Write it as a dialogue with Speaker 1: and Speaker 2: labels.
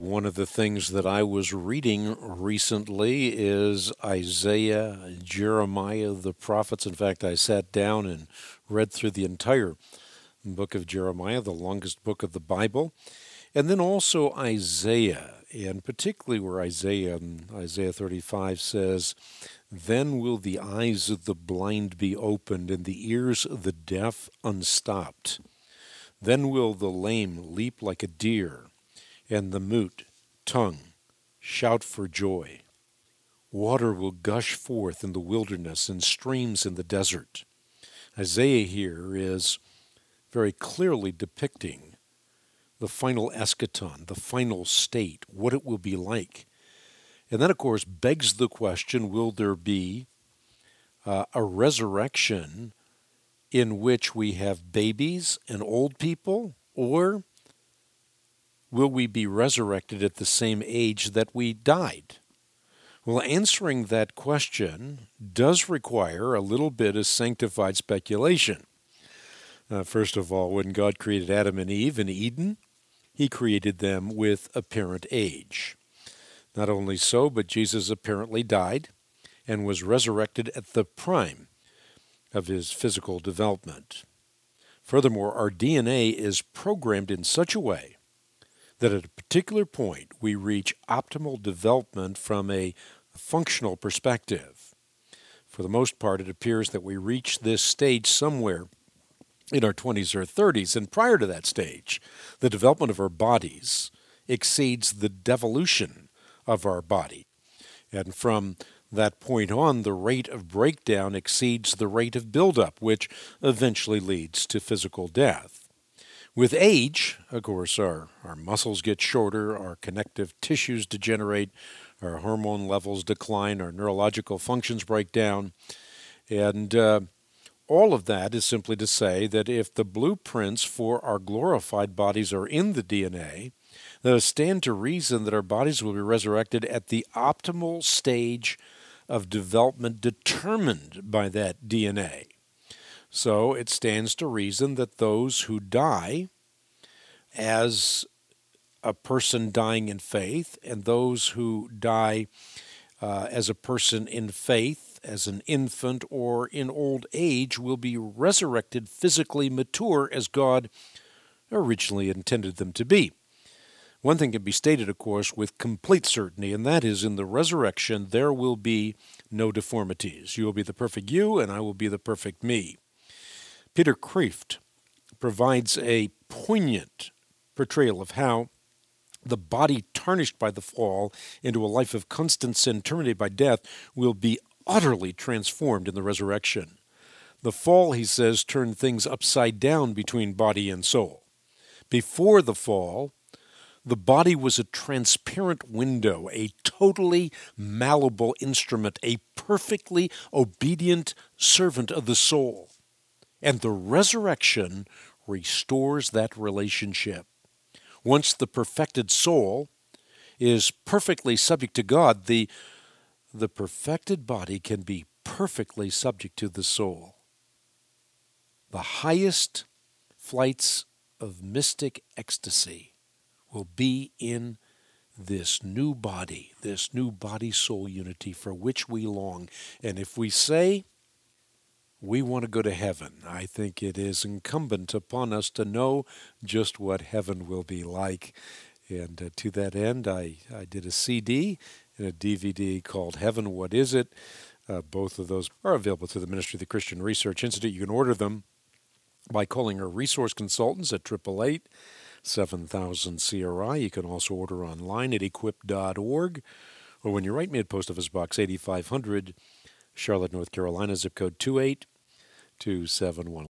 Speaker 1: One of the things that I was reading recently is Isaiah, Jeremiah, the prophets. In fact, I sat down and read through the entire book of Jeremiah, the longest book of the Bible, and then also Isaiah, and particularly where Isaiah in Isaiah 35 says, "Then will the eyes of the blind be opened and the ears of the deaf unstopped. Then will the lame leap like a deer, and the mute tongue shout for joy. Water will gush forth in the wilderness and streams in the desert." Isaiah here is very clearly depicting the final eschaton, the final state, what it will be like. And that, of course, begs the question, will there be a resurrection in which we have babies and old people, or will we be resurrected at the same age that we died? Well, answering that question does require a little bit of sanctified speculation. First of all, when God created Adam and Eve in Eden, he created them with apparent age. Not only so, but Jesus apparently died and was resurrected at the prime of his physical development. Furthermore, our DNA is programmed in such a way that at a particular point we reach optimal development from a functional perspective. For the most part, it appears that we reach this stage somewhere in our 20s or 30s, and prior to that stage, the development of our bodies exceeds the devolution of our body. And from that point on, the rate of breakdown exceeds the rate of buildup, which eventually leads to physical death. With age, of course, our muscles get shorter, our connective tissues degenerate, our hormone levels decline, our neurological functions break down, and all of that is simply to say that if the blueprints for our glorified bodies are in the DNA, then it stands to reason that our bodies will be resurrected at the optimal stage of development determined by that DNA. So it stands to reason that those who die as a person dying in faith, and those who die as a person in faith, as an infant or in old age, will be resurrected physically mature as God originally intended them to be. One thing can be stated, of course, with complete certainty, and that is in the resurrection there will be no deformities. You will be the perfect you, and I will be the perfect me. Peter Kreeft provides a poignant portrayal of how the body tarnished by the fall into a life of constant sin, terminated by death, will be utterly transformed in the resurrection. The fall, he says, turned things upside down between body and soul. Before the fall, the body was a transparent window, a totally malleable instrument, a perfectly obedient servant of the soul. And the resurrection restores that relationship. Once the perfected soul is perfectly subject to God, the perfected body can be perfectly subject to the soul. The highest flights of mystic ecstasy will be in this new body-soul unity for which we long. And if we say we want to go to heaven, I think it is incumbent upon us to know just what heaven will be like. And to that end, I did a CD and a DVD called Heaven, What Is It? Both of those are available through the Ministry of the Christian Research Institute. You can order them by calling our resource consultants at 888-7000-CRI. You can also order online at equip.org, or when you write me at Post Office Box 8500, Charlotte, North Carolina, zip code 28271.